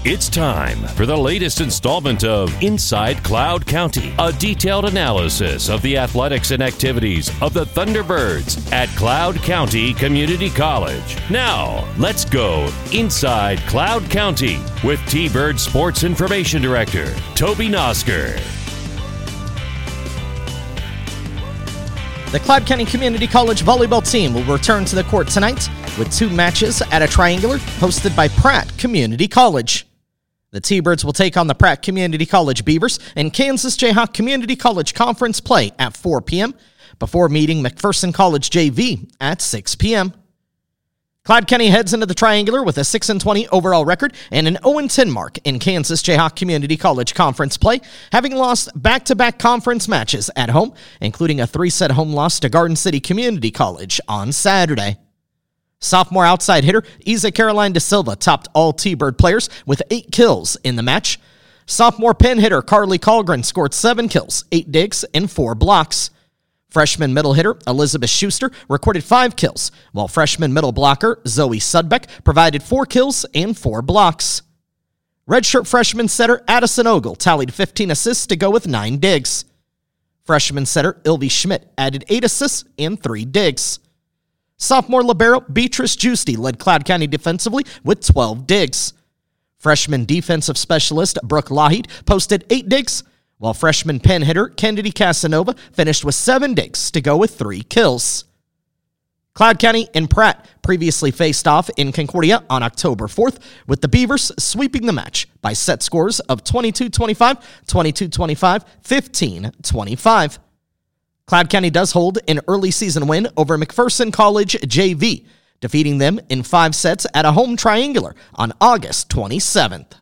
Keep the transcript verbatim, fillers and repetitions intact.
It's time for the latest installment of Inside Cloud County, a detailed analysis of the athletics and activities of the Thunderbirds at Cloud County Community College. Now, let's go Inside Cloud County with T-Bird Sports Information Director, Toby Nosker. The Cloud County Community College volleyball team will return to the court tonight with two matches at a triangular hosted by Pratt Community College. The T-Birds will take on the Pratt Community College Beavers in Kansas Jayhawk Community College Conference play at four p.m. before meeting McPherson College J V at six p.m. Cloud County heads into the triangular with a six and twenty overall record and an oh and ten mark in Kansas Jayhawk Community College Conference play, having lost back-to-back conference matches at home, including a three-set home loss to Garden City Community College on Saturday. Sophomore outside hitter Isa Caroline De Silva topped all T-Bird players with eight kills in the match. Sophomore pin hitter Carly Colgren scored seven kills, eight digs, and four blocks. Freshman middle hitter Elizabeth Schuster recorded five kills, while freshman middle blocker Zoe Sudbeck provided four kills and four blocks. Redshirt freshman setter Addison Ogle tallied fifteen assists to go with nine digs. Freshman setter Ilvi Schmidt added eight assists and three digs. Sophomore libero Beatrice Giusti led Cloud County defensively with twelve digs. Freshman defensive specialist Brooke Lougheed posted eight digs, while freshman pin hitter Kennedy Casanova finished with seven digs to go with three kills. Cloud County and Pratt previously faced off in Concordia on October fourth, with the Beavers sweeping the match by set scores of twenty-two twenty-five, twenty-two twenty-five, fifteen twenty-five. Cloud County does hold an early season win over McPherson College J V, defeating them in five sets at a home triangular on August twenty-seventh.